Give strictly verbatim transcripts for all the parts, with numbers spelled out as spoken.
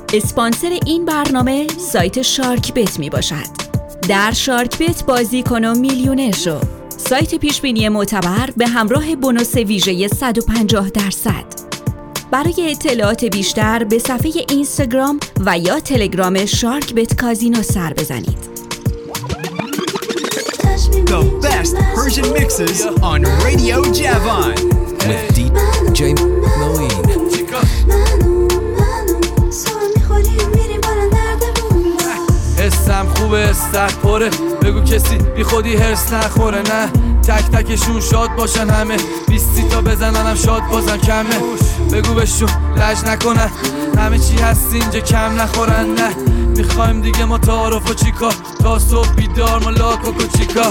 اسپانسر این برنامه سایت شارک بت می باشد. در شارک بت بازی کن و میلیونر شو. سایت پیشبینی معتبر به همراه بونوس ویژه صد و پنجاه درصد. برای اطلاعات بیشتر به صفحه اینستاگرام و یا تلگرام شارک بت کازینو سر بزنید. The best Persian mixes on Radio Javan with D J Moeen. حسم خوبه استک پره، بگو کسی بی خودی هرس نخوره. نه تک تکشون شاد باشن، همه بیستی تا بزننم شاد بازن کمه. بگو بهشون لج نکنن، همه چی هست اینجا کم نخورن. نه میخوایم دیگه ما تعارف و چیکار، تا صبح بیدار ما لاک و کوچیکا.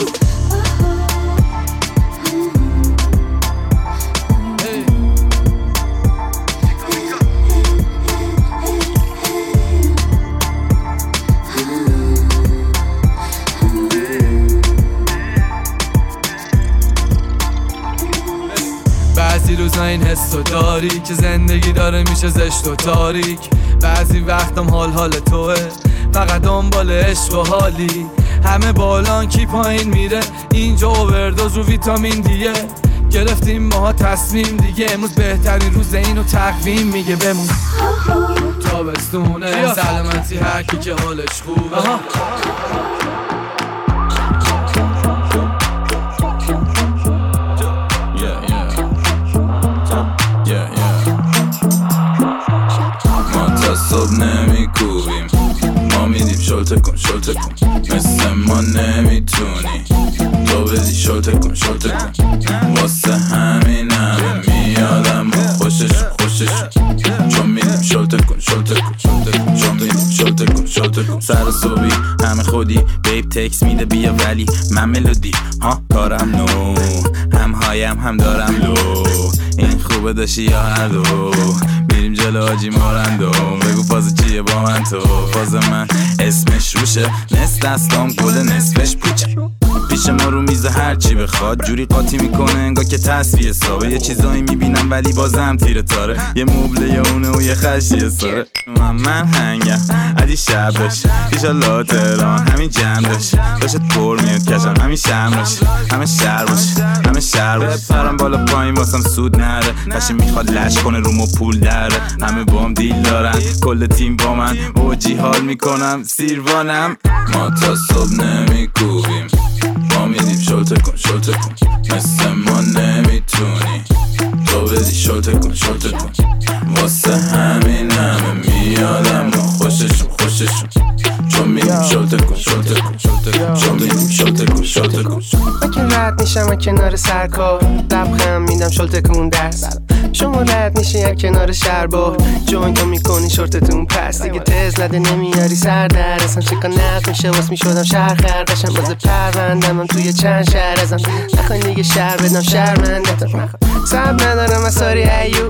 بعضی روزا این حسو داری که زندگی داره میشه زشت و تاریک. بعضی وقتم حال حال توه، فقط دنبال عشق و حالی. همه بالان کی پایین میره، اینجا اووردوز رو ویتامین دیه. گرفتیم ماها تصمیم دیگه، امروز بهترین روز اینو تقویم میگه بمون. تابستونه سلامتی هر کی که حالش خوبه. صبح نمی کوبیم، ما میدیم شلته کن شلته کن، مثل ما نمیتونی تو بدی شلته کن شلته کن. واسه همین همه میادم با خوششون خوششون، چون میدیم شلته کن شلته کن شلته کن، چون میدیم شلته کن شلته کن. سر صبحی همه خودی بیب تکس میده بیا، ولی من ملودی ها کارم نو، هم هایم هم دارم لو. این خوبه داشتی یا هر دو، میریم جلو آجی مارندو. بگو فاز چیه با من تو، فاز من اسمش روشه، نصف دستام گل نصفش پوچه. پیش ما رو میزه هرچی بخواد، جوری قاطی میکنه انگا که تصفیه حسابه. یه چیزایی میبینم ولی بازم تیره تاره، یه مبله یه اونه و یه خشیه ساره. من من هنگم عدی شبش ایشالله تهران همین جمع داشت، داشت پر میاد کشم همین شمرش. همه شهر باش همه شهر باش، پرم بالا پایین واسم سود نره. کشی میخواد لش کنه رومو پول داره، همه بام دیل دارن کل تیم با من اوجی حال میکنم سیروانم. ما تا صبح نمیکوبیم، ما میدیم شلته کن شلته کن، مثل ما نمیتونی تو بدی شلته کن شلته کن. واسه همین همه میادم با خوششون خوششون، چون میدیم شلته کن شلته کن شلته کن، چون میدیم شلته کن شلته کن. من که رد میشم از کنار سرکار، لبخم میدم شلته کن دست. شما رد میشی از کنار شربار، جوینتو میکنی شورتتون پس. دیگه تز نده نمیاری سر در اصلا شکا نق میشه واس میشدم شهر خردشم. باز پروندم هم توی چند شهر ازم، نخواین دیگه شهر بدم شهرمندتم. سب ندارم از ساری ایوب،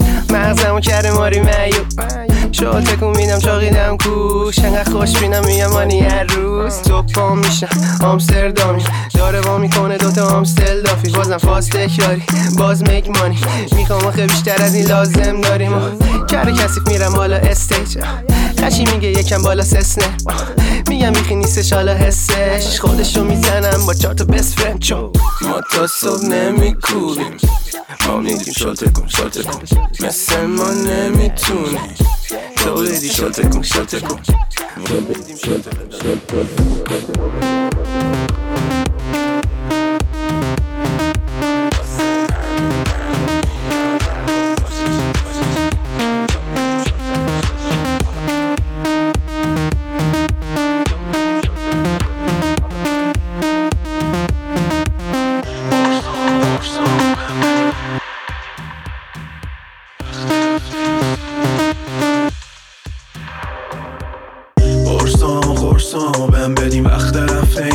مغزمو کرده ماری میوب. شلته کن میدم چاقیدم کوش، انقدر خوش بینم میام مانی هر روز. تو پا میشم آمستردامی، داره با میکنه دوتا آمستل دافی. بازم فاست تکراری باز میک مانی، میخوام آخه بیشتر از این لازم داریم. کار کسیف میرم بالا استیج، خشی میگه یکم بالا سسنه. میگم میخی نیستش حالا حسش، خودشو میزنم با چهار تا بست فرند. چون ما تا صبح نمیکوبیم، ما میدیم شلته کن شلته کن، مثل ما نمیتونی تو بدی شلته کن شلته کن. قرصامو قرصامو بهم بدیم وقت رفته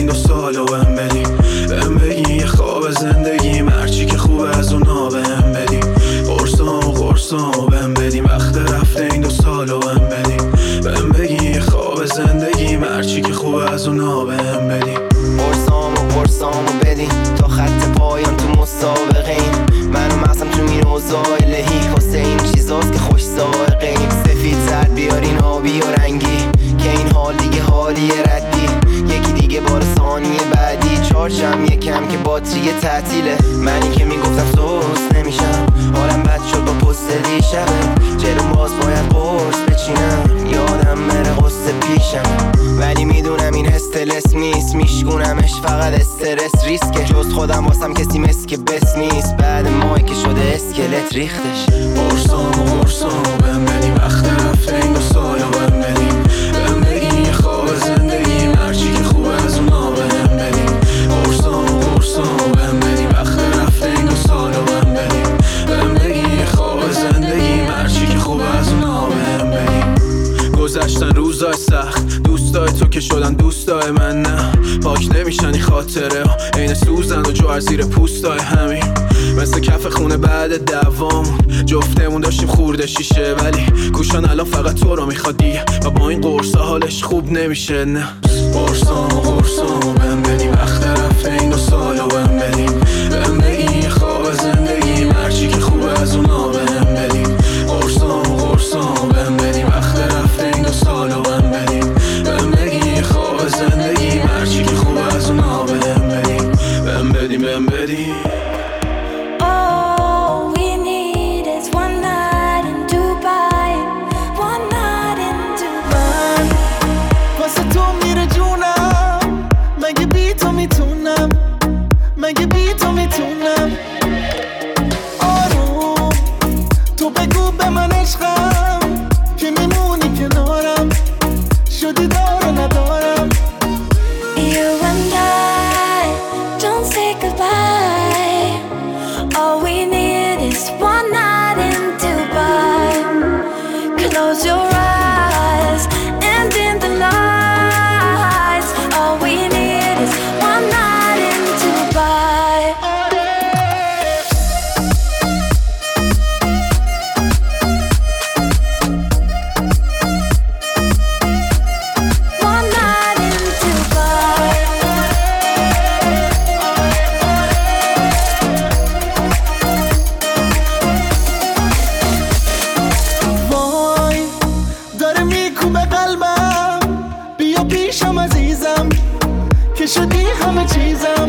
باتری تعطیله. منی که میگفتم سوس نمیشم، حالم بد شد با پست دیشبه. جلوم باز باید قرص بچینم، یادم بره قصه پیشم. ولی میدونم این استرس نیست، میشگونمش فقط استرس ریسکه. جز خودم واسم کسی مثل که بس نیست، بعد ماهی که شده اسکلت ریختش. قرصام و قرصام بهم بدیم، وقت رفته این دو سالا بهم بدیم. بهم بگیم یه خواب زندگی، مرچی که خوبه از اونا بهم بدیم. قرصام و قرصام بهم بدیم، وقت رفته این دو سالا بهم بدیم. بهم بگیم یه خواب زندگی، مرچی که خوبه از اونا بهم بدیم. گذشتن روزای سخت، دوستای تو که شدن دوستای من نه. پاک نمیشن این خاطره ها، عین سوزن و جوهر زیر پوستای همین. مثل کف خونه بعد دوامون، جفتمون داشتیم خورده شیشه. ولی کوشان الان فقط تو رو میخواد دیگه، و با این قرصا حالش خوب نمیشه. نه قرصام و قرصام بهم بدیم، وقت رفته این دو سالا بهم بدیم. بهم بگیم یه خواب زندگی، مرچی که خوبه از اونا بهم بدیم. قرصام و قرصام بهم بدیم، وقت رفته این دو سالا بهم بدیم. بهم بگیم یه خواب زندگی، مرچی که خوبه از اونا بهم بدیم. بهم بدیم بهم بدیم. مگه بی تو میتونم آروم تو بگو به من عشقم که میمونی کنارم شدی دار و ندارم. You and I don't say goodbye. All we need is one night in Dubai. Close your eyes and dim the lights. All we need is one night in Dubai. One night in Dubai. وای داره میکوبه قلبم، بیا پیشم عزیزم که شدی همه چیزم.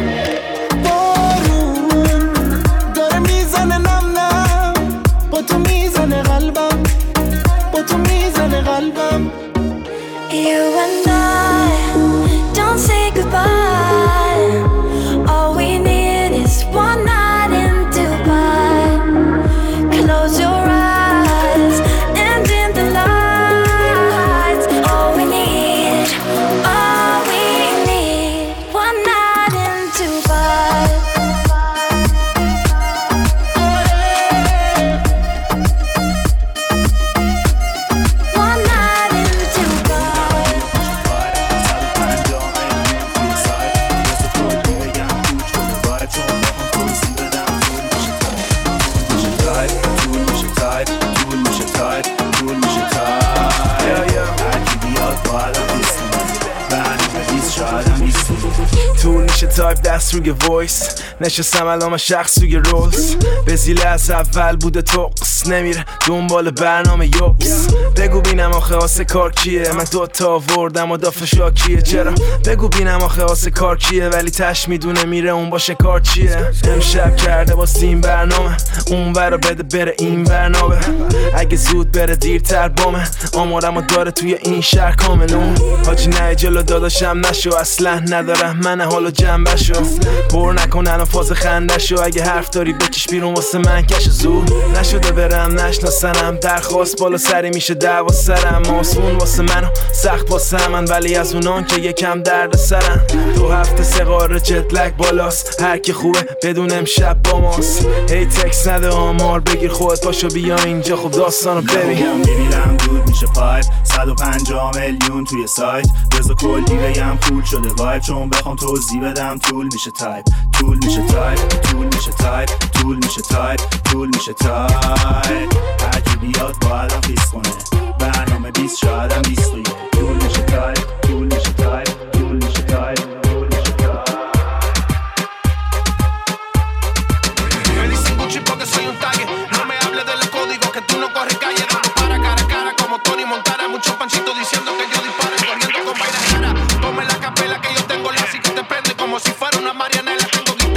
بارون داره میزنه نم نم، با تو میزنه قلبم، با تو میزنه قلبم. You and I don't say goodbye. All we need is one night in Dubai. Close your eyes and dim the lights. All we need, all we need, one night in Dubai. One night in Dubai. طول میشه تایپ دست روی وایس، نشستم الان من شخص روی رولز. به زیله از اول بوده توقس، نمیره دنبال برنامه یوبس. بگو بینم آخه آسه کار کیه، من دوتا آوردم و دافه شاکیه. چرا بگو بینم آخه آسه کار کیه، ولی تش میدونه میره اون باشه کار چیه. امشب کرده با این برنامه، اون برا بده بره این برنامه. اگه زود بره دیرتر بامه، آمارم داره توی این شهر کاملون. حاجی نه جلو داداشم نشو، اصلا ندارم من حالو جنبشو. پر نکن الان فاز خندشو، اگه حرف داری بکش بیرون واسه من کش زود. نشده برم نشناسنم، درخواست بالا سری میشه دعوا سرم. آسمون واسه منو سخت واسه من، ولی از اونان که یکم درد سرم. دو هفته سه قاره جتلک بالاست، هر کی خوبه بدون امشب با ماست. هی تکس نده آمار بگیر خودت پاشو بیا اینجا، خب داستانو ببین. میبینم دود میشه پایپ، صد و پنجاه میلیون توی سایت. بذار کلی بگم پول شده وایب، چون بخوام توضیح بدم طول میشه تایپ. طول میشه تایپ، طول میشه تایپ، طول میشه تایپ، طول میشه تایپ. هر کی بیاد باید هم خیس کنه، برنامه بیست شاید هم بیست و یک. طول میشه تایپ، طول میشه تایپ، طول میشه تایپ، طول میشه تایپ. Me dicen Gucci porque soy un tague. No me hable de los códigos que tú no corres calle. Dando para cara a cara como Tony Montana. Muchos panchitos diciendo que yo disparo, corriendo con vaina cara. Ponme la capela que yo tengo la así que te prende como si fuera una Marianela. Tengo guitarra.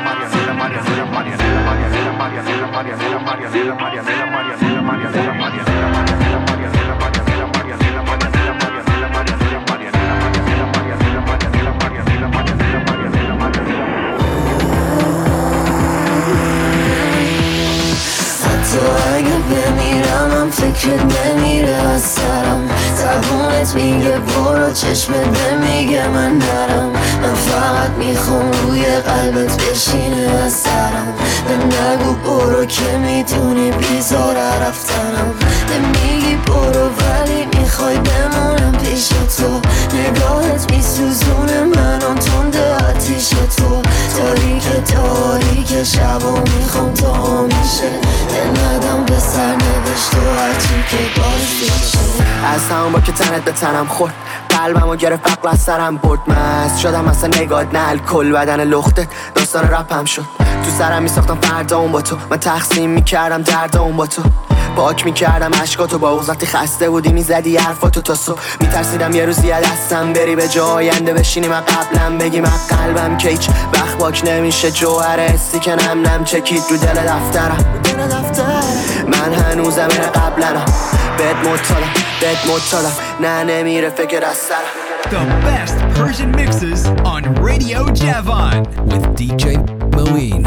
فکرت نمیره از سرم زبونت میگه برو چشمت نمیگه من نرم من فقط میخوام روی قلبت بشینه از سرم به نگو برو که میدونی بیزاره رفتنم نمیگی برو ولی میخوای بمونم پیش تو نگاهت میسوزونه منم تنده آتیش تو تاریک تاریک شبا میخوام تا میشه دل ندم به سر نوشت و هرچی که بازی شد از همون با که تنت به تنم خورد قلبمو گرفت بقل از سرم برد مست شدم اصلا نگات نه الکل بدن لختت داستان رپم شد تو سرم میساختم فردا اون با تو من تقسیم میکردم درد اون با تو پاک میکردم عشقاتو با وقتی خسته بودی میزدی حرفاتو تا صبح میترسیدم یه روزی از دستم بری به جای آینده بشینی من قبلم بگی من قلبم که هیچ وقت پاک نمیشه جوهر حسی که نم نم چکید رو دل دفترم من هنوزم این قبلنم بد مطالم بد مطالم نه نمیره فکر از سرم The best Persian mixes on Radio Javan with D J Moeen.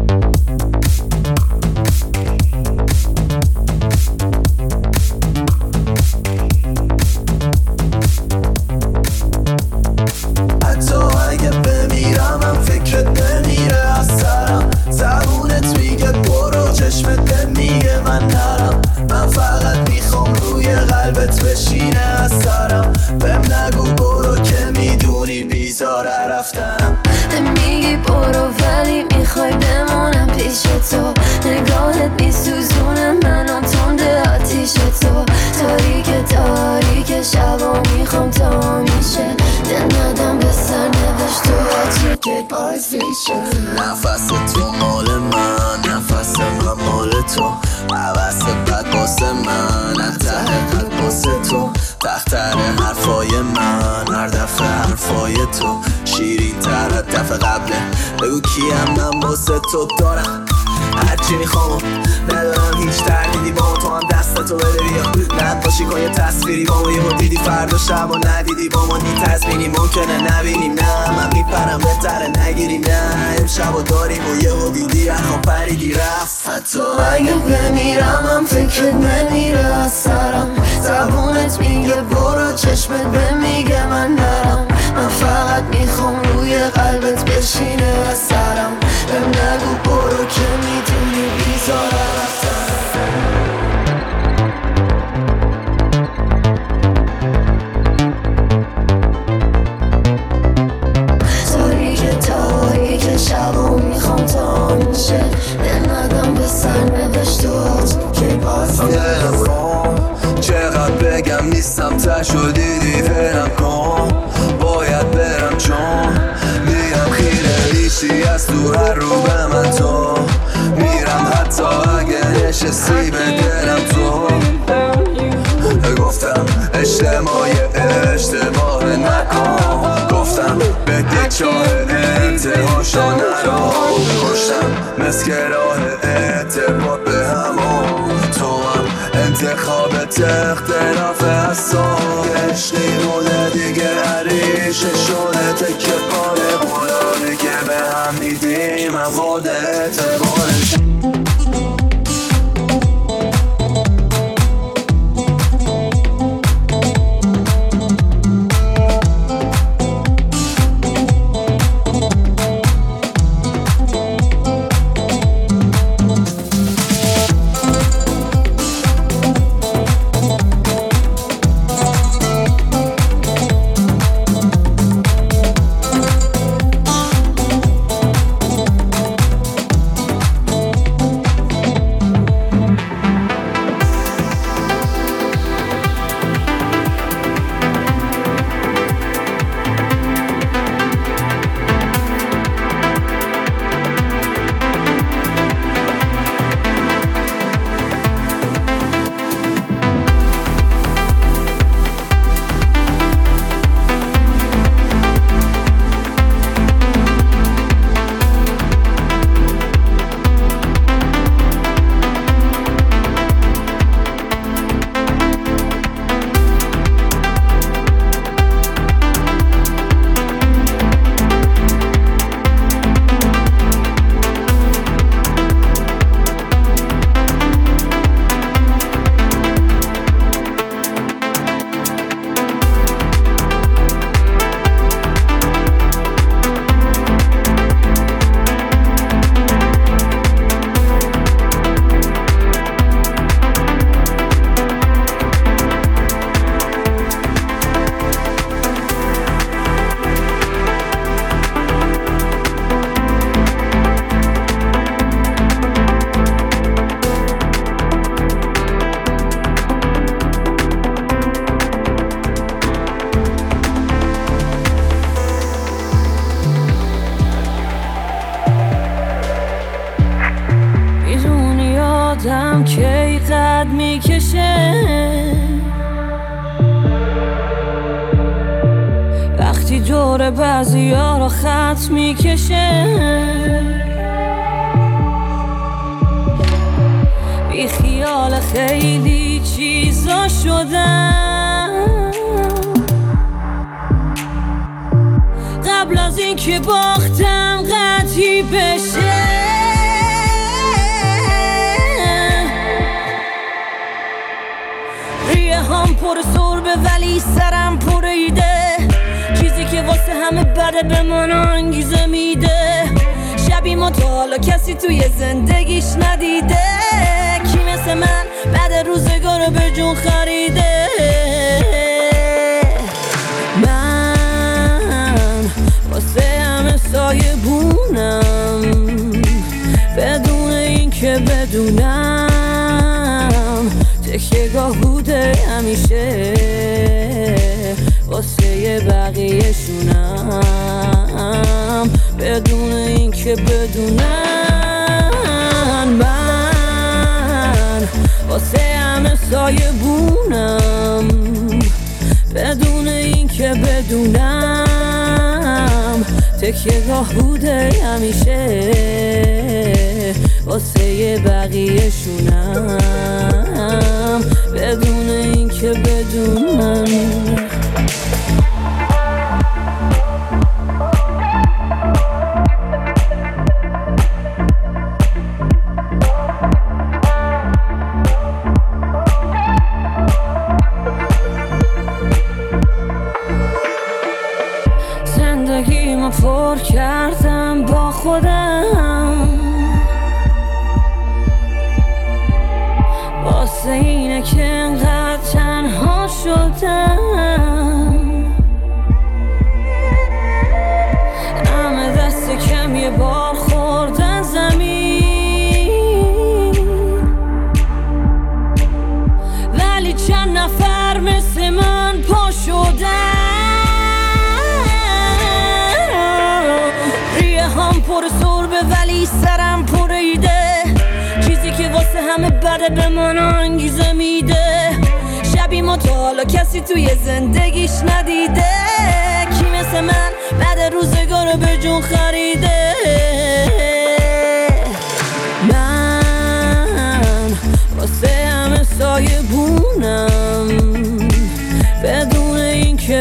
حتی اگه بمیرم هم فکرت نمیره از سرم زبونت میگه برو چشمت نمیگه من نرم من فقط میخوام روی قلبت بشینه از سرم بهم نگو برو که میدونی بیزاره رفتم نمیگی برو ولی میخوای بمونم پیش تو نگاهت میسوزونه منم تنده آتیش تو تاریک تاریک شبا میخوام تا میشه دل ندم به سر نوشت و هرچی که بازی شد نفس تو مال من نفس من مال تو عوض بد واسه من انتهه قلب واسه تو تختر حرفای من هر دفعه حرفای تو شیرین تر دفعه قبله بگو کیم من واسه تو دارم هرچی میخوام ندارم هیچ تردیدی با تو هم دستتو بده بیا ند باشی کن یه تصویری با ما یه دیدی فردا شب و ندیدی با ما نی تزمینی ممکنه نبینیم نه من میپرم بهتره نگیریم نه امشب و داریم و یه دیدی رخم پریدی رفت حتی اگه بمیرم هم فکرت نمیره از سرم زبونت میگه برو چشمت بمیگه من نرم من فقط میخوام روی قلبت بشینه از سرم بهم نگو برو که میدونی بیزاره رفتم تاریک تاریک شبا میخوام تا میشه دل ندم به سر نوشت و که بازی چقدر بگم نیستم تشو دیدی برم کن باید برم چون میرم خیره ریشی از تو هر رو به من تو میرم حتی اگه نشستی به دلم تو گفتم اجتماعی اشتباه نکن گفتم به چاه انتهاشو نرو کشتم مسکه راه اعتبار به همون تو هم انتخابت اختلاف اصاب عشقی مونه دیگه عریشه شده تکه پاره بولاری که به هم دیدیم مواد اعتبارش قدم کی قد میکشه وقتی دور بعضی ها را خط میکشه بی خیال خیلی چیزا شدم قبل از این که باختم قطعی بشه ریه هم پر سربه ولی سرم پر ایده چیزی که واسه همه بده به من انگیزه میده شبی ما تا حالا کسی توی زندگیش ندیده کی مثل من بعد روزگار به جون خریده من واسه همه سایه بونم بدون این که بدونم تکیه گاه بوده همیشه واسه بقیه شونم بدون این که بدونم من واسه همه سایه بونم بدون این که بدونم تکیه گاه بوده همیشه واسه بقیه شونم بدون این که بدونم زندگیمو پر کردم با خودم واسه اینه که انقدر تنها شدم همه دست کم یه بار خوردن زمین ولی چند نفر مثل من پا شدن ریه هم پر سربه ولی سرم پر ایده چیزی که واسه همه بده به من انگیزه میده شبی ما تا حالا کسی توی زندگیش ندیده کی مثل من بعد روزگار به جون خریده من واسه همه سایه بونم بدون این که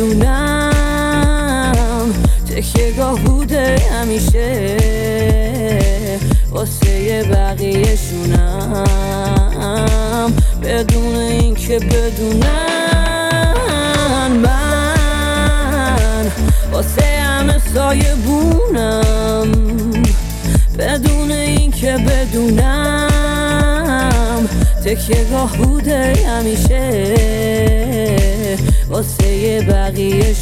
بدونم تکیه گاه بوده همیشه واسه بقیه شونم بدون این که بدونم من واسه همه سایه بونم بدون این که بدونم تکیه گاه بوده همیشه واسه بقیه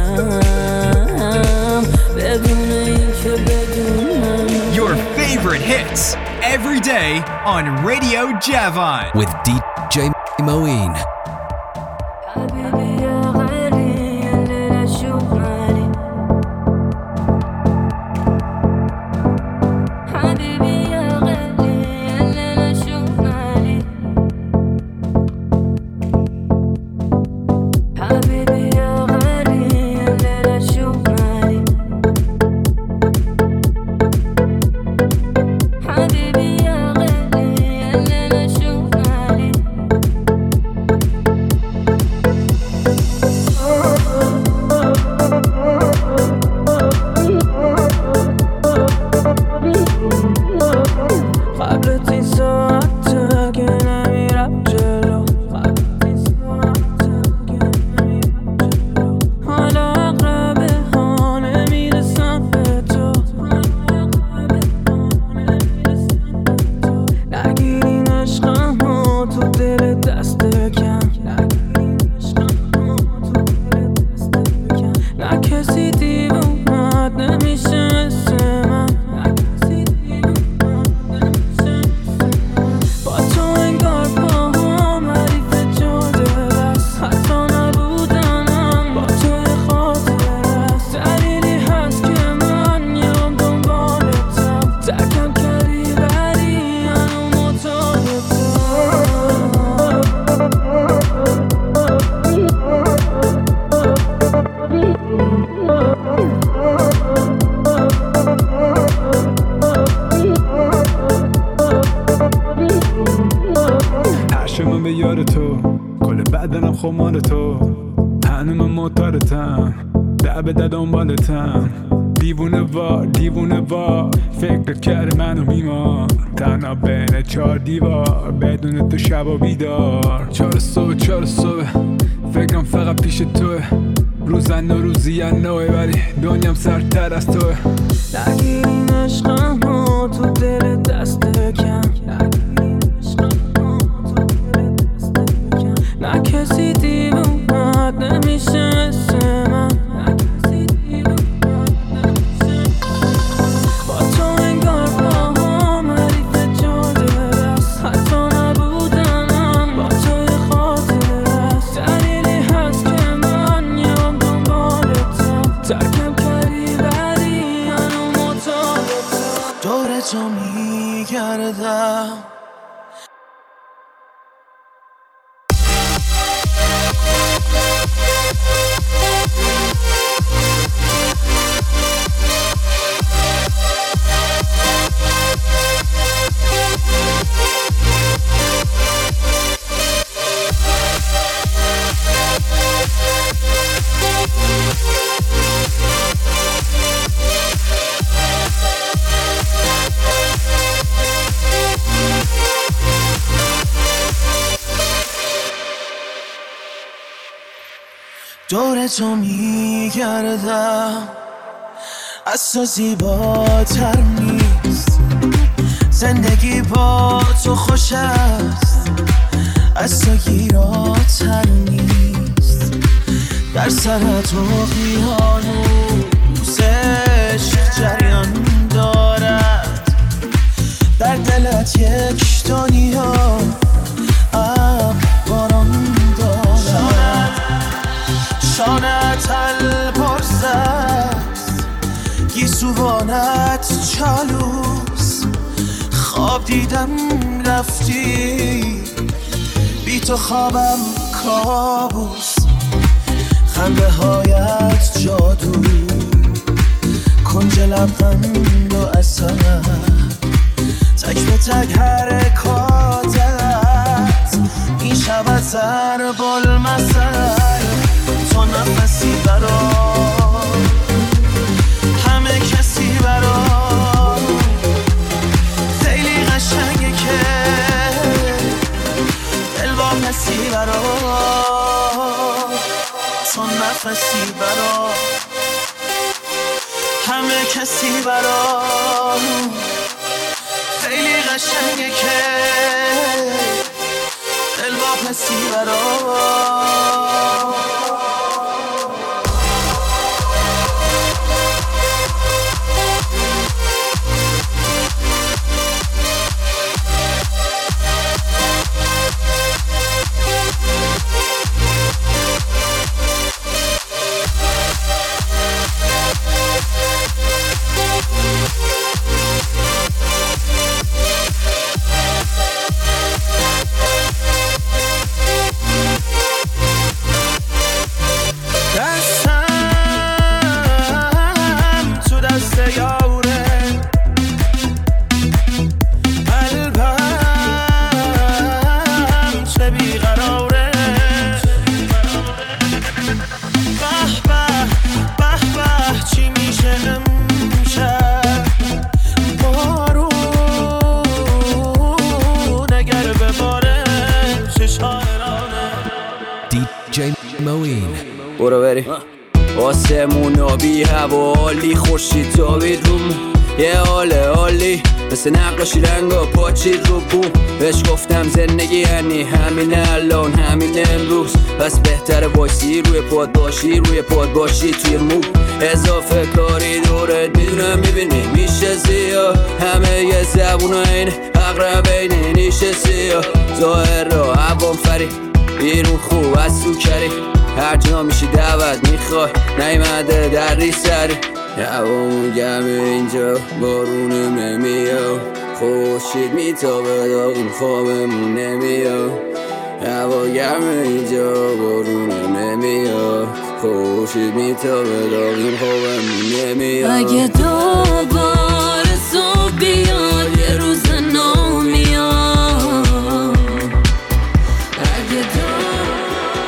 شونم بدون این که بدونم Your favorite hits every day on Radio Javan with D J Moeen. بدنم خمال تو، هنوز موتارتم، لعبه ده دنبالتم، دیوونه وار دیوونه وار، فکرت کرده منو میمار، تنها بین چار دیوار، بدون تو شب و بیدار. چار صبح چار صبح فکرم فقط پیش توه، روزن و روزی نوه ولی دنیام سرتر از توه. نگیر این عشقم و تو دل دست کم، نه کسی دیوونت نمیشه مثل من، با تو انگار پاهم حریف جاده است، حتی نبودنم با تو یه خاطره است، دلیلی هست که من یام دنبالتم، ترکم کردی ولی هنو مطابقم، دور تو میگردم. دور تو میگردم، از تو زیباتر نیست، زندگی با تو خوش است، از تو گیراتر نیست، در سرت و قیانوزش جریان دارد، در دلت یک دنیا اب باران دارد، شانت الپرس است، گیسوانت چالوس، خواب دیدم رفتی، بی تو خوابم کابوس، خنده هایت جادو، کنج لبخند و اثر، تک به تک حرکاتت، این شب ضرب المثل، تو نفسی برام، همه کسی برام، خیلی قشنگه که دل با کسی برام، تو نفسی برام، همه کسی برام، خیلی قشنگه که دل با کسی برام. برو بری آسمون آبی هوا عالی، خورشید تابید روم یه حال عالی، مثل نقاشی رنگا پاچید رو بوم، بهش گفتم زندگی یعنی همین الان همین امروز، پس بهتره وایسی روی پاد باشی، روی پاد باشی توی مو، اضافه کاری دورت میدونم میبینی میشه زیاد، همه یه زبون این اقرب اینه نیشه سیاه، ظاهر را عوام فری بیرون خوب از تو کری، هر جا میشی دعوت میخوای نیمده در ری سری، هوامون گرمه اینجا بارونم نمیاد، خورشید میتابه داغیم خوابمون نمیاد، هوا گرمه اینجا بارونم نمیاد، خورشید میتابه داغیم خوابمون نمیاد. اگه دوباره صبح بیاد یه روز نو میاد، اگه دوباره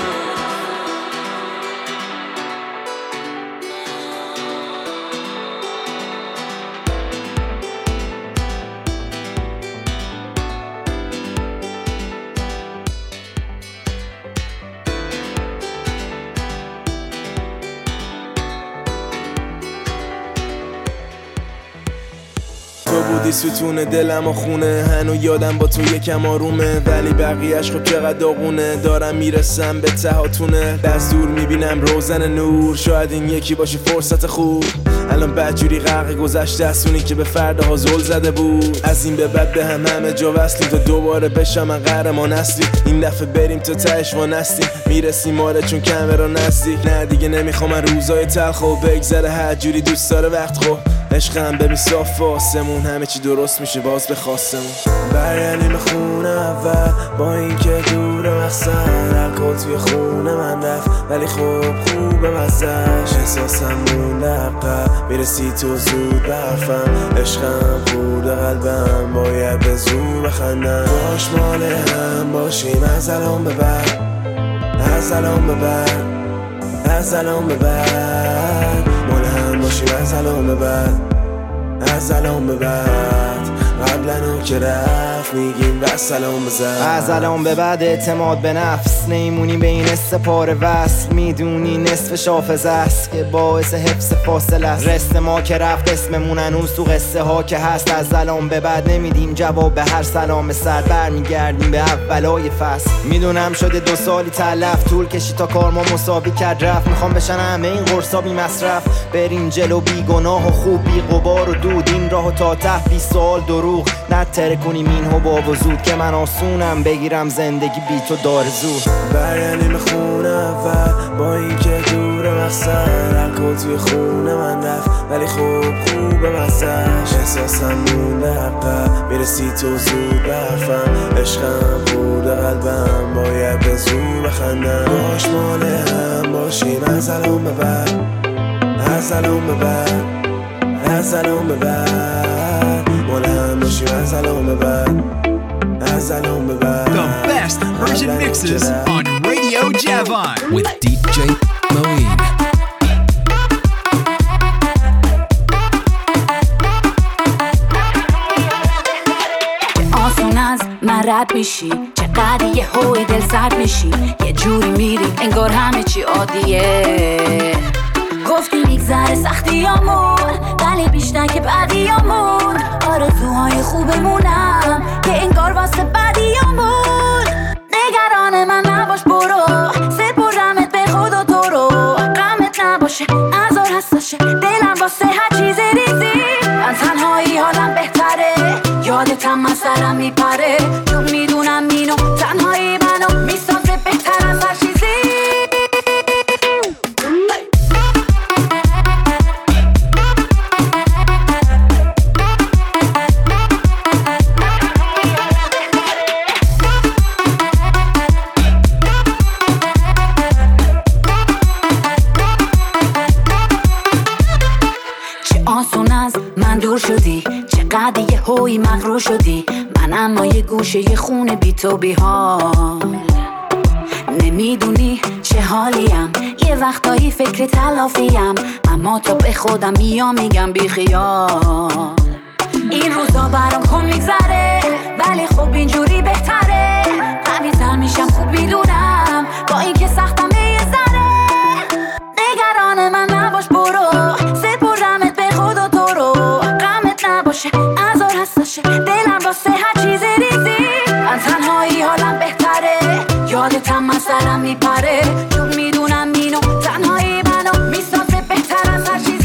بودی ستون دلم و خونه، هنو یادم با تو یکم آرومه، ولی بقیهش خب چقدر داغونه. دارم میرسم به تهاتونه، از دور میبینم روزن نور، شاید این یکی باشه فرصت خوب. الان بدجوری غرق گذشته اسونی که به فردها زل زده بود. از این به بعد به هم همه جا وصلیم تا دوباره بشم من قهرمان اصلی. این دفعه بریم تا تهش وانستیم، میرسیم آره چون کمرا نزدیک. نه دیگه نمیخوام من روزای تلخ و بگذره، هر جوری دوست داره وقت خو عشقم ببین صاف آسمون، همه چی درست میشه باز به خواستمون. برگردیم خونه اول با این که دور مقصد، الکل توی خونه من رفت ولی خوب خوبه مزش. احساسم مونده عقب میرسی تو زود برفم، عشقم خورده قلبم باید به زور بخندم. باش مال هم باشیم از الان به بعد، از الان به بعد، از الان به بعد مال هم باشیم از الان به بعد، از الان به بعد. قبلنو که رفت میگیم و سلام بزن. از الان به بعد اعتماد به نفس نیمونی بین سپار وصل، میدونی نصف حافظه است که باعث حفظ فاصله است. رست ما که رفت اسممون هنوز تو قصه ها که هست. از الان به بعد نمیدیم جواب به هر سلام سر، برمیگردیم به اولای فصل. میدونم شده دو سالی تلف، طول کشی تا کار ما مساوی کرد رفت. میخوام بشن همه این قرصا بی مصرف، بریم جلو بی گناه و خوب بی غبار و دود. این راهو تا ته بیست سال دروغ نتره کنیم این حباب و زود، که من آسونم بگیرم زندگی بی تو داره زود. برگردیم خونه اول با این که دور مقصد، الکل توی خونه من رفت ولی خوب خوبه مزش. احساسم مونده عقب میرسی تو زود برفم، عشقم خورده قلبم باید به زور بخندم. باش مال هم باشیم از الان به بعد، از الان به بعد، از الان به بعد مال هم باشیم از الان به بعد، از الان به بعد. The best Persian mixes on Radio Javon with دی جی Moeen. آسون از من رد میشی، چقدر یه هوی دل سرد میشی، یه جوری میری انگار همه چی عادیه. گفتی میگذره سختیامون ولی بیشتر که بدیامون، آرزوهای خوبمونم که انگار واسه بدیامون. نگران من نباش برو، سپردمت به خدا تو رو، غمت نباشه ازار حساشه دلم واسه هر چیز ریزی. من تنهایی حالم بهتره، یادتم من سرم میپره، چون میدونم اینو تنهایی منو میسازه بهتر از هر چیزی. شدی چقدر یه هوی مغرور شدی، من اما یه گوشه یه خونه بی تو بی حال. نمیدونی چه حالیم، یه وقتایی فکر تلافیم، اما تا به خودم میام میگم بی خیال. این روزا برام کن میگذره ولی خب اینجوری بهتره، قوی‌تر میشم خوب میدونم با این که سختم یه ذره. نگران من نباش برو، سپردمت به خدا تو رو، غمت نباشه ازار حساشه دلم واسه هر چیز ریزی. من تنهایی حالم بهتره، یادتم من سرم میپره، چون میدونم اینو تنهایی منو میسازه بهتر از هر چیزی.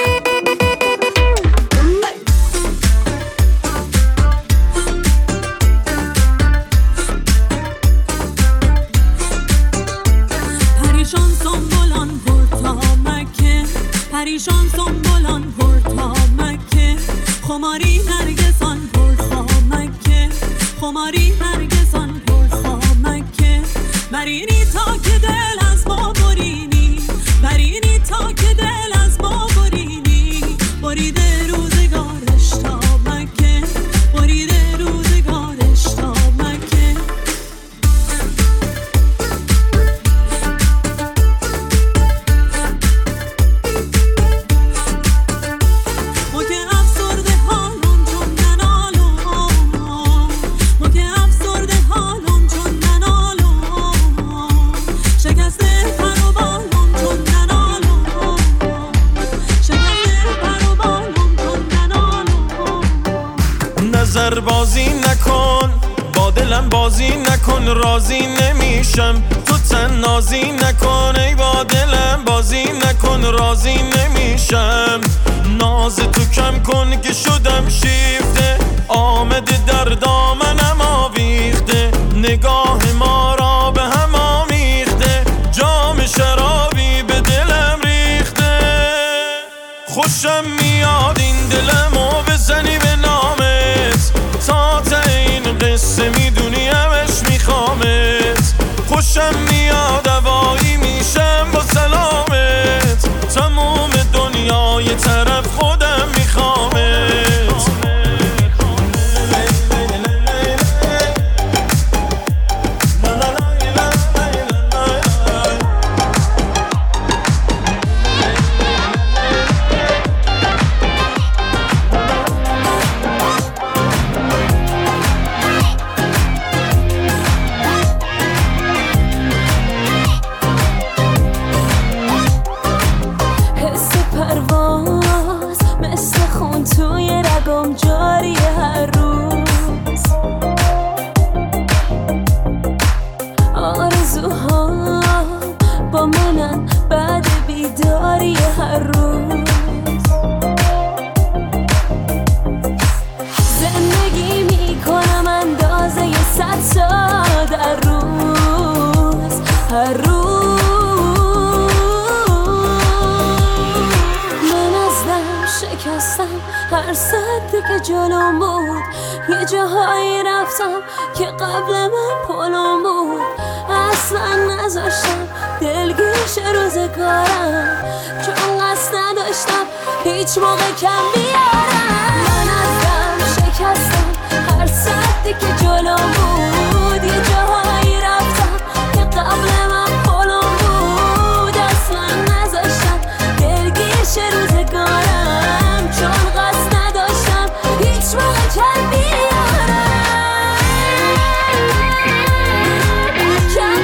پریشان سنبولان پر تا مکه، پریشان سنبولان پر تا مکه، خماری نرگسان پر خامکه، خماری نرگسان پر خامکه. برینی تا که دل از ما برینی، برینی تا که دل از ما برینی، بریده روزگارش تا مکه، بریده روزگارش تا مکه. ما که افسرده حالون چون ننالون، ما که افسرده حالون چون ننالون، شکسته پر و بالون چون ننالون. نظر بازی نکن، با دلم بازی نکن، راضی نمیشم تو تنازی نکن. ای با دلم بازی نکن، راضی نمیشم. ناز تو کم کن که شدم شیفته، آمده در دامنم آویخته، نگاه ما را به هم آمیخته، جام شرابی به دلم ریخته. خوشم میاد این دلمو بزنی به نامت، تا تا این قصه میدونی همش میخوامت. خوشم میاد هوایی میشم با سلامت، تموم دنیای طرف خودم میخوامت. هر صدی که جلوم بود یه جاهایی رفتم که قبل من پلم بود. اصلا نذاشتم دلگیش روزگارم، چون قصد نداشتم هیچ موقع کم بیارم. من ازم شکستم هر صدی که جلوم بود یه جاهایی رفتم که قبل من پلم بود. اصلا نذاشتم دلگیش روزگارم، چون قصد نداشتم هیچ موقع کم بیارم. کم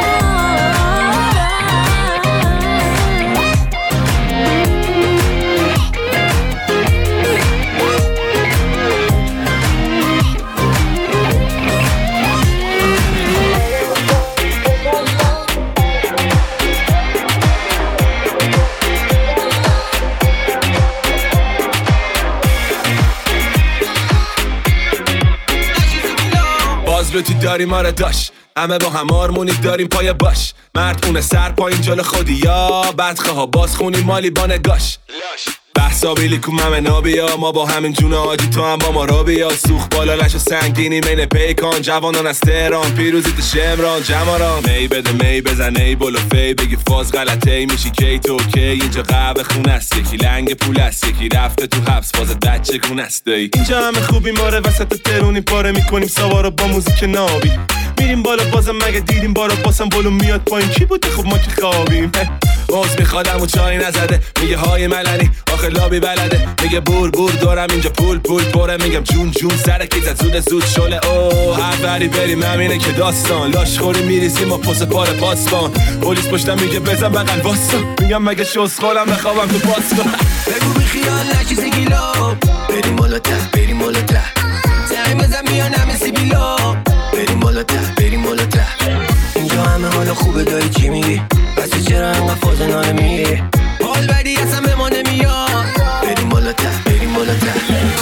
لوتی داریم ما را داشت، همه با هم آرمونی داریم پای باش. مرد اونه سر پایین جل خودی یا بدخواه ها باز خونی مالی با نگاش. بحثا بیلی کو ممه نابیا، ما با همین جون آجی تو هم با ما را بیا. سوخ بالا لش و سنگینی مین پیکان، جوانان از تهران پیروزی تو شمران. جماران می بده می بزن ای بلو فی، بگی فاز غلطه ای میشی کی تو کی. اینجا قهوه خون است، یکی لنگ پول است، یکی رفته تو حبس فاز بچه گون است. اینجا همه خوبی ماره وسط ترونی پاره میکنیم سوارو با موزیک نابی. میریم بالا بازم مگه دیدیم بارا باسم بلو میاد پایین کی بوده خب ما که خوابیم. باز میخوادم و چای نزده، میگه های ملنی آخه لابی بلده، میگه بور بور دارم اینجا پول پول پره. میگم جون جون سر کیزت زود زود شله. اوه هر بری بریم همینه که داستان، لاش خوری میریزیم ما پس پار پاسبان. پلیس پشتم میگه بزن بغل واسم، میگم مگه شوز خالم بخوابم تو پاسبان. بگو بی خیال نشی سیگیلا، بریم بالا ته بریم بالا ته، زنگ بزن میان همه سیبیلا. بریم بالا ته بریم بالا ته، اینجا همه حالا خوبه داری چی میگی؟ بس چرا انقدر فاز ناله میگی؟ حال بدی اصلا به ما نمیاد. بریم بالا ته بریم بالا ته.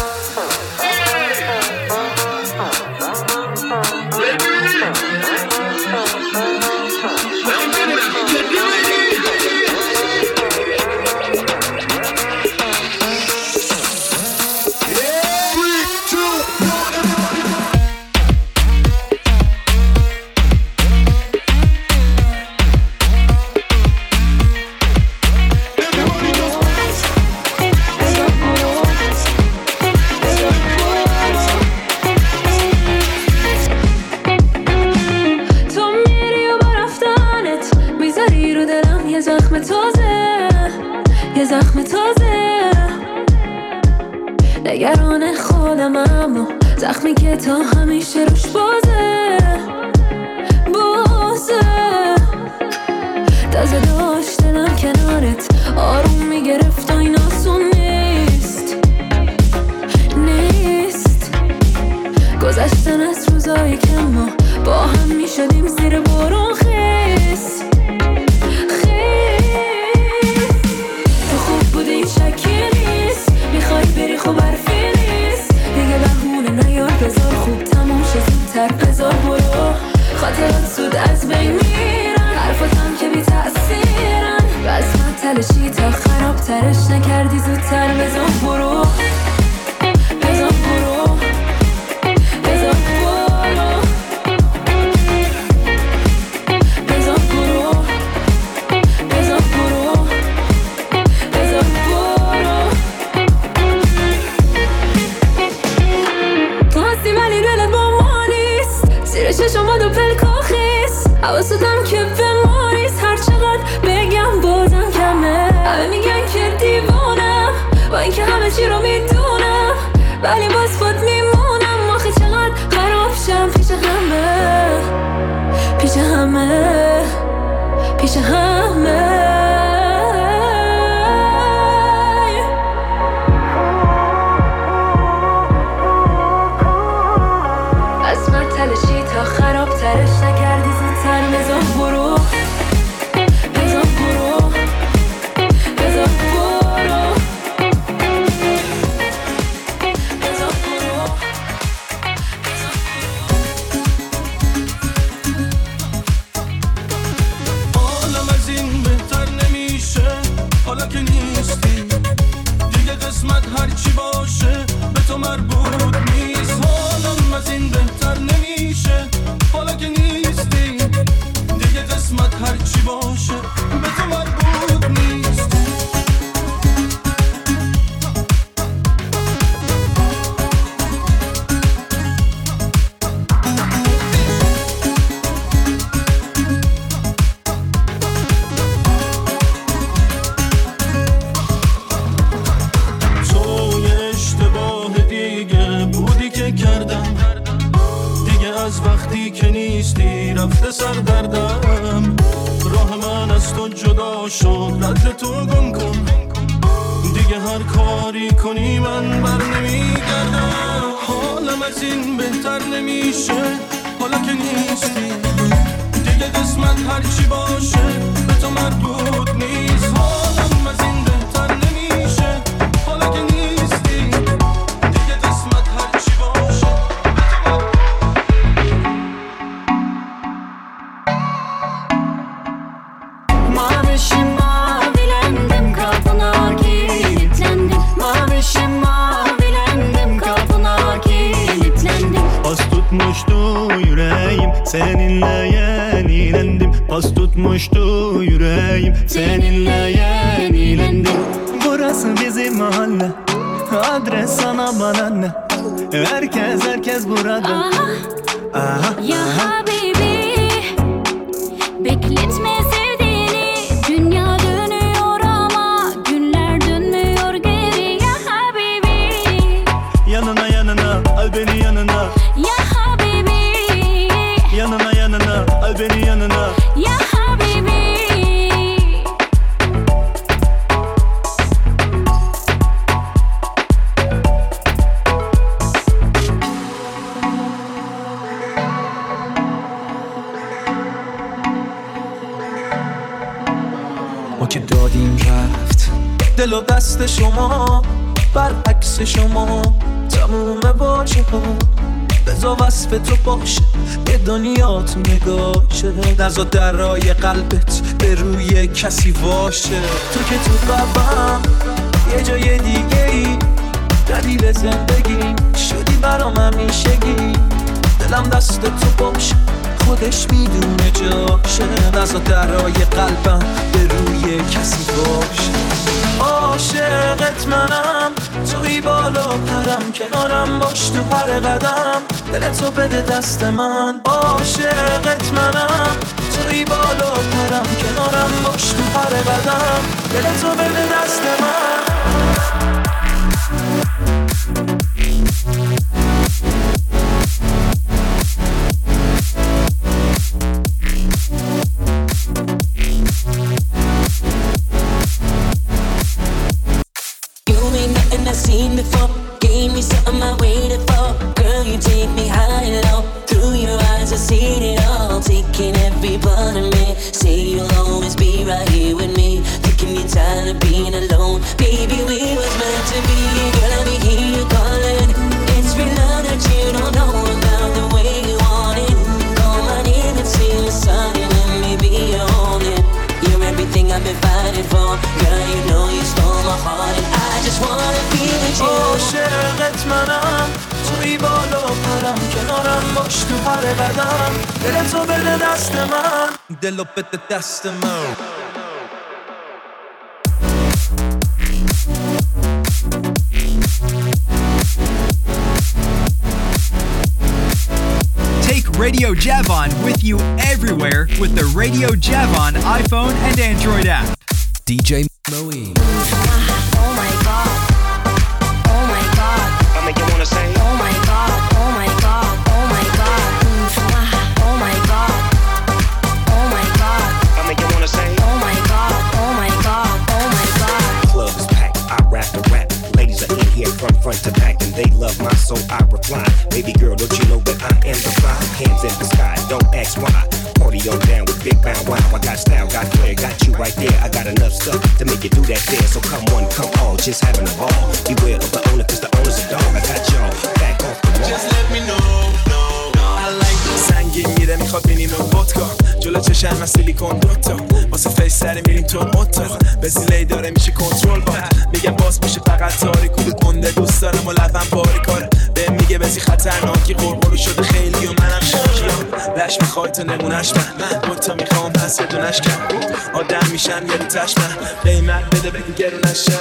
نگران خودم اما زخمی که تا همیشه روش بازه بازه. تازه داشت دلم کنارت آروم میگرفت و این آسون نیست نیست. داشتن از روزایی که ما با هم میشدیم زیر بارون خیس خیس. تو خوب بودی این شکی نیست، میخوای بری خوب حرفی نیست دیگه، بهونه نیار بذار خوب تموم شه زودتر بذار برو. خاطرات سود از بین میرن، حرفاتم که بی تأثیرن، بزمت تلشی تا خراب ترش نکردی زودتر بذار برو بذار برو بذار برو بذار برو بذار برو بذار برو. تو هستی ولی دلت با ما نیست، زیر چشم باد و پلکا خیس، حواستم که به ما نیست، هر چقدر بگم بازم کمه. همه میگن که دیوانم با اینکه همه چی رو میدونم، ولی باز خود میمونم. آخه چقدر خراب شم پیش همه پیش همه پیش همه. از من تلشی تا خراب ترش نکردی زودتر بذار برو بذار برو بذار برو بذار برو. حالم از این بهتر نمیشه حالا که نیستی دیگه، قسمت هرچی باشه به تو مربوط نیست. حالم از این بهتر نمیشه حالا که نیستی دیگه، قسمت هرچی باشه به تو مربوط نیست. تو یه اشتباه دیگه بودی که کردم دیگه، از وقتی که نیستی رفته سر دردم. راه من از تو جدا شد، رد تو گم کن دیگه، هر کاری کنی من بر نمیگردم. حالم از این بهتر نمیشه حالا که نیستی دیگه، قسمت هرچی باشه به تو مربوط نیست. حالم از این بهتر نمیشه حالا که نیستی دیگه، قسمت هرچی باشه به تو Mavişim mavilendim, kapına kilitlendim. Mavişim mavilendim, kapına kilitlendim. Pas tutmuştu yüreğim, seninle yenilendim. Pas tutmuştu yüreğim, seninle yenilendim. Burası bizim mahalle, adres sana bana ne? Herkes herkes burada. Aha, Ya habibi, bekletme sevdiğini. Dünya dönüyor ama günler dönmüyor geri. Ya habibi, yanına yanına al beni yanına. ya habibi, Yanına yanına al beni yanına. ya habibi. ما که دادیم رفت دل و دست شما، برعکس شما تموم واجه ها. بذار وصف تو باشه به دنیات نگاشه، نذار درای قلبت به روی کسی واشه. تو که تو قلبم یه جای دیگه ای، دلیل زندگی شدی برام همیشگی. دلم دست تو باشه خودش میدونه جاشه، نذار درای قلبم به روی کسی باشه. عاشقت منم، توی بالا پرم، کنارم باش تو هر قدم، دلتو بده دست من. عاشقت منم، توی بالا پرم، کنارم باش تو هر قدم، دلتو بده دست من. You ain't nothing I've seen before. Gave me something I waited for. Girl, you take me high and low. Through your eyes I see it all, taking every part of me. Say you'll always be right here with me. Thinking you're tired of being alone. Baby, we was meant to be. Girl, let me hear you calling. It's real love that you don't know about, the way you want it. Call my name and say you're sorry. Let me be your only. You're everything I've been fighting for. Girl, you know you stole my heart and I just wanna be with you. عاشقت منم، توی بالا پرم، کنارم باش تو هر قدم. دلتو بده دست من، دلو بده دست من. Take Radio Javon with you everywhere with the Radio Javon iPhone and Android app. D J Moeen. Oh my god. Oh my god. I make you wanna say, Oh my god. Oh my god. Oh my god. Oh my god. Oh my god. I make you wanna say, Oh my god. Oh my god. Oh my god. Club is packed, I rap the rap. Ladies are in here from front to back, and they love my soul, I reply. Baby girl, don't you know that I am the fly? Hands in the sky, don't ask why. Party on down with Big Bow Wow. I got style, got flair, got you right there. I got enough stuff to make you do that there. So come one, come all, just having a ball. Beware of the owner, cause the owner's a dog. I got y'all back off the wall. Just let me know, no, no. I like سنگین میره میخواد بینیم ودکا. جلو چشم من سیلیکون دوتا. واسه فیس سری میریم تو اتاق. بزیلی داره میشه کنترل با. میگم باز میشه فقط تاریک. کلوت مونده دوست دارم و لبم باری کاره. به میگه بزی خطرناکی، قرقرو شده خیلی و منم شاکیام. لش میخوای تو نمونش من، دوتا میخوام پس یه دونش کم. آدم میشم یه روتش من، قیمت بده بگو گرونشم.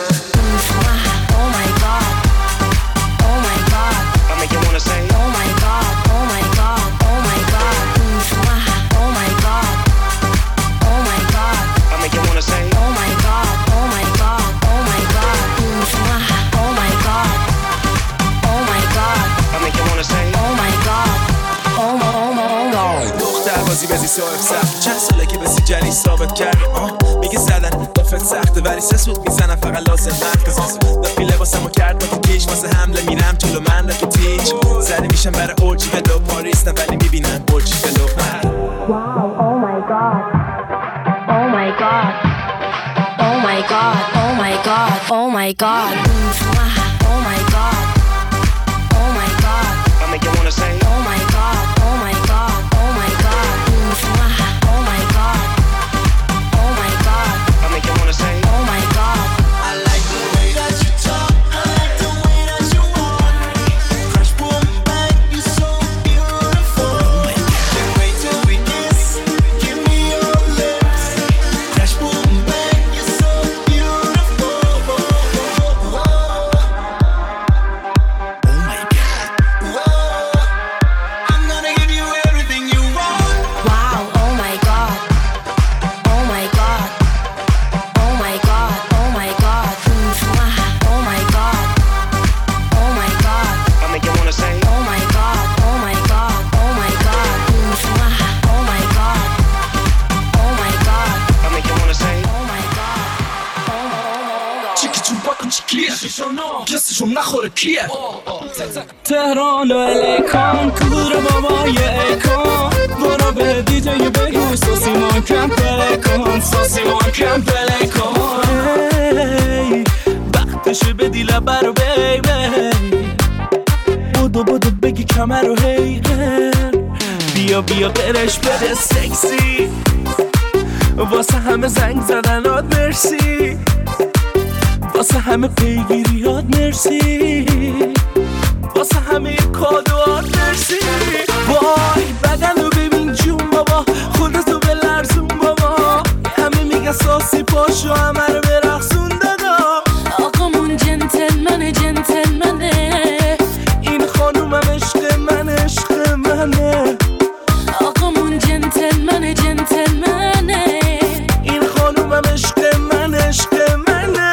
Oh my god. Oh my god. I make you wanna say, Oh my god. Oh my god. Oh my god. Oh my god. Oh my god. I make you wanna say, Oh my god. Oh my god. Oh my god. Oh my god. Oh my god. I make you wanna say, Oh my god. Oh my oh my oh my. دختر بازی بزی صاحب سخت، چند ساله که بسی جنی ثابت کرد. آه میگه زدن دفت سخته ولی سه سود میزنم، فقط لازم مرد قصاص. دفعی لباسمو کرد با تیش، واسه حمله میرم جلو من رفت تیچ. زده میشم برای اورجی ولو پاریس، نه ولی میبینم برجی ولو من. Wow, oh my god. Oh my god. Oh my god. Oh my god. Oh my god. Oh my god. Oh my god. I make you wanna say, Oh my god. Oh my god. Oh my god. Oh my god. Oh my god. I make you wanna say, Oh my god. I like the way that you talk, I like the way that you want me. Fresh boom bang, you're so beautiful. Can't wait till we kiss, give me your lips. Fresh boom bang, you're so beautiful. Oh my god. Whoa. I'm gonna give you everything you want. Wow, oh my god. Oh my god. Oh my god. Oh my god. Oh my god. Oh my god. I make you wanna say, Oh my god. Oh my god. Oh my god. Oh my god. Oh my god. I make you wanna say, Oh my god. چیکی چون باکن چیکیه کسی شون نخوره کیه تهران و الیکان کور بابای ایکان برو به دیجه یه بگو سوسی مان کم پله کن سوسی مان کم پله کن وقتشه بدی لبه رو بیبی بودو بودو بگی کمر رو هیگن بیا بیا قرش بده سکسی واسه همه زنگ زدنات مرسی واسه همه پیگیریات مرسی واسه همه کادوات مرسی وای بدن رو ببین جون بابا خودتو بلرزون بابا همه میگن ساسی پاشو همه رو برقصون دادا آقامون جنتلمنه جنتلمنه این خانومم عشق من عشق منه آقامون جنتلمنه جنتلمنه این خانومم عشق من عشق منه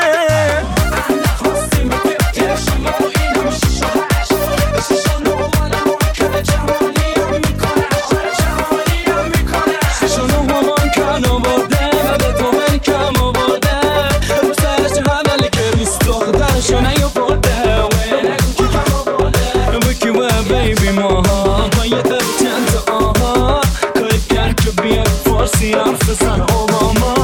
خوبه بیبی ماها با یه دل چند تا آها کاری کرد که بیاد فارسی حرف بزن اوباما.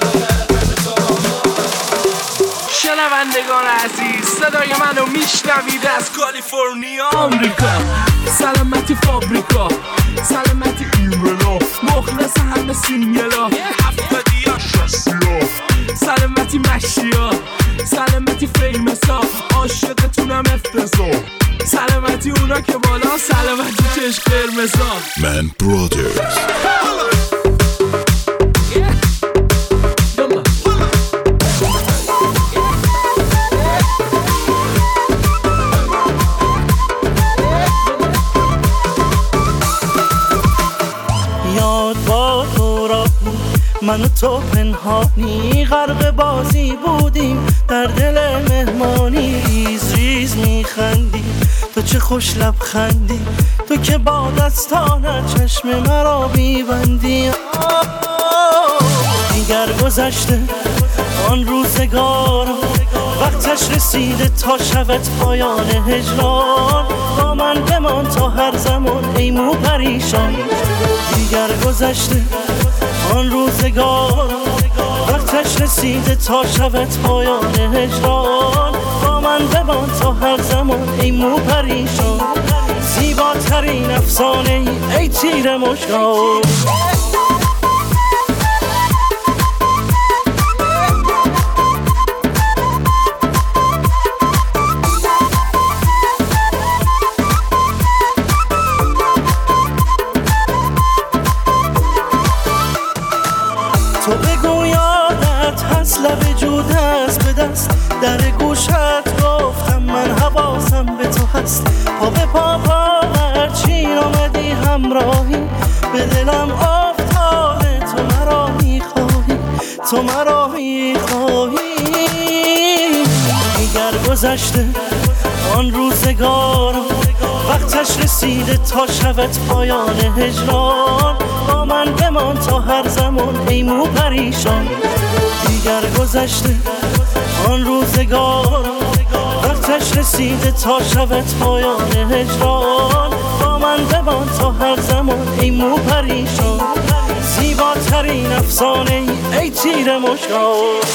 شنوندگان عزیز صدای منو میشنوید از کالیفرنیا آمریکا، سلامتی فابریکا، سلامتی ایملا، مخلص همه سینگلا هفتادی ها شستیا، سلامتی مشیا، سلامتی فیمسا، عاشقتونم افتضا، سلامتی اونا که بالا، سلامتی چشم قرمزا. من برادرز من و تو پنهانی غرق بازی بودیم در دل مهمانی، ریز ریز میخندی تو چه خوش لبخندی تو که با دستانت چشم مرا میبندی. دیگر گذشته آن روزگار، وقتش رسیده تا شود پایان هجران، با من بمان تا هر زمان ای مو پریشان. دیگر گذشته آن روزگار، وقتش رسیده تا شود پایان هجران، با من بمان تا هر زمان ای مو پریشان. زیباترین افسانه ای, ای تیر مشکان. تو بگو یادت هست لب جود هست به دست، در گوشت گفتم من حواسم به تو هست. پا به پا پا هرچین آمدی همراهی، به دلم افتاده تو مرا میخواهی، تو مرا میخواهی. دیگر گذشته آن روزگار، وقتش رسیده تا شود پایان هجران، با من بمان تا هر زمان ای مو پریشان. دیگر گذشته آن روزگار، وقتش رسیده تا شود پایان هجران، با من بمان تا هر زمان ای مو پریشان. زیباترین افسانه ای, ای تیر مشکان.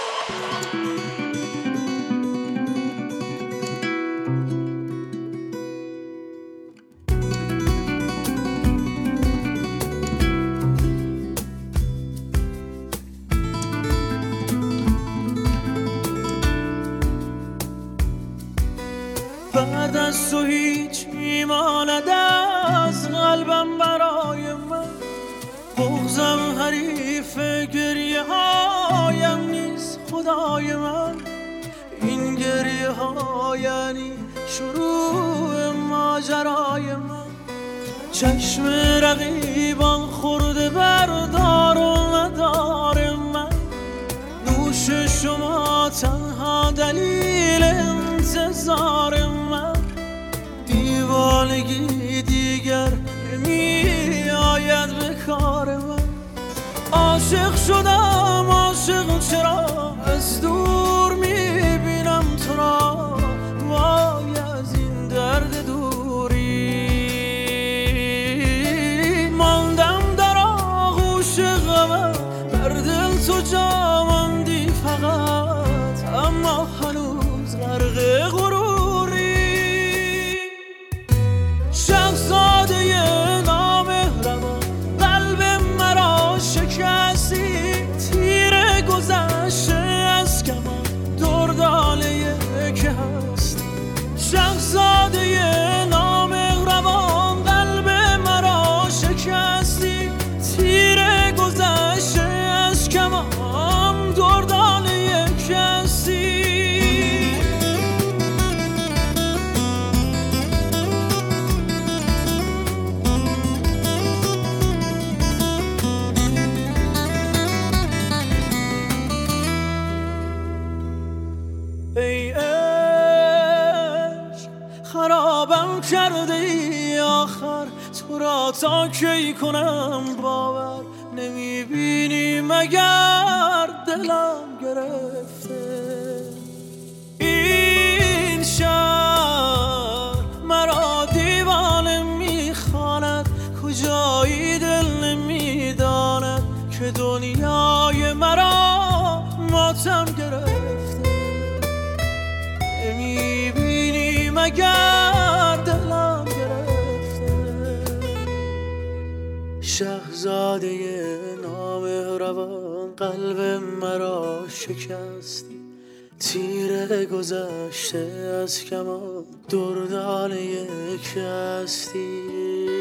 بعد از تو هیچ میماند از قلبم برای من، بغضم حریف گریه هایم نیست خدای من. این گریه ها یعنی شروع ماجرای من، چشم رقیبان خورده بردار و ندار من. نوش شما تنها دلیل انتظار من، دیوانگی دیگر نمی آید به کار من. عاشق شدم عاشق چرا از دور میبینم تو را، وای از این درد دوری. ماندم در آغوش غمت، بر دل تو جا ماندی فقط، اما هنوز غرق غروری. شهزاده نامهربان قلب مرا شکستی، تیر گذشته از کمان درداله که هست. شهزاده نامهربان قلب مرا شکستی، تیر گذشته از کمان درداله که هستی. ای عشق خرابم کرده ای آخر، تو را تا کی کنم باور، نمیبینی مگر دلم گرفته. این شهر مرا دید جایی دل نمیداند که دنیای مرا ماتم گرفته. نمیبینی مگر دلم گرفته. شهزاده نامهربان قلب مرا شکستی. تیر گذشته از کمان دردان یک هستی.